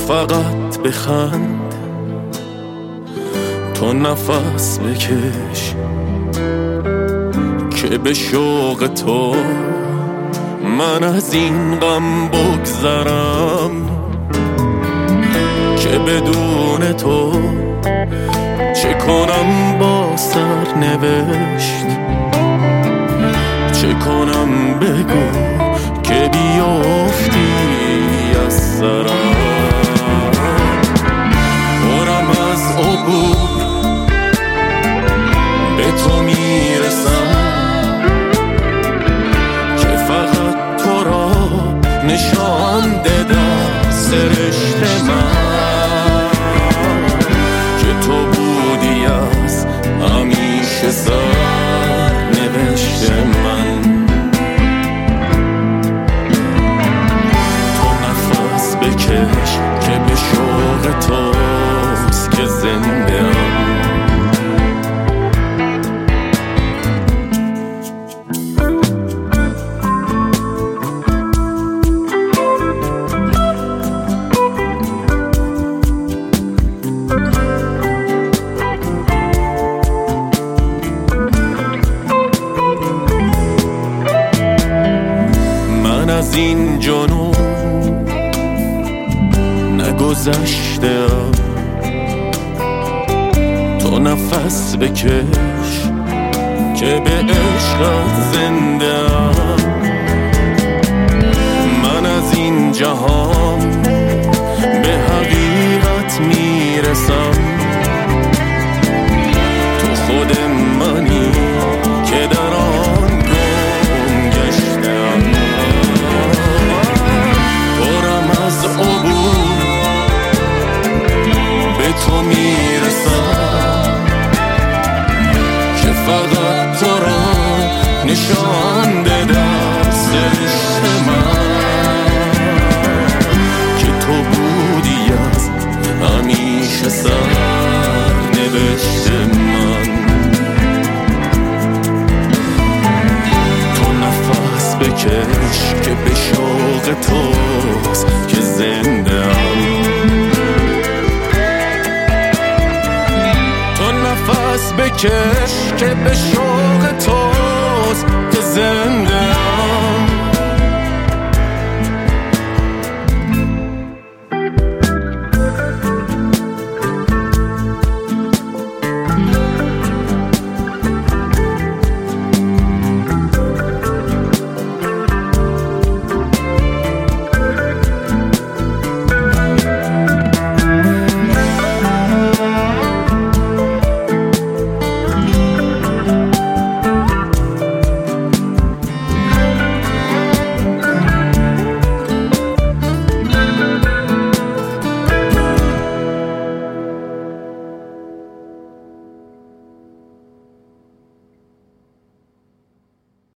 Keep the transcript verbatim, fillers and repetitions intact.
فقط بخند، تو نفس بکش که به شوق تو من از این غم بگذرم، که بدون تو چه کنم با سرنوشت، چه کنم بگو که بیافتی از سرم. پرم از عبور به تو میرسم که فقط تو را نشان دادم سرشت من، که تو بودی از همیشه سرنوشت من. تو نفس بکش که به شوق توست که زنده ام. از این جنون نگذشتم، تو نفس بکش که به عشقت زنده‌ام. من از این جهان به حقیقت میرسم، تو خود منی که در آن گم گشتم. تو میرسم که فقط تو را نشان دادم سرشت من، که تو بودی از همیشه سرنوشت من. تو نفس بکش که به شوق توست که زنده ام. نفس بکش که به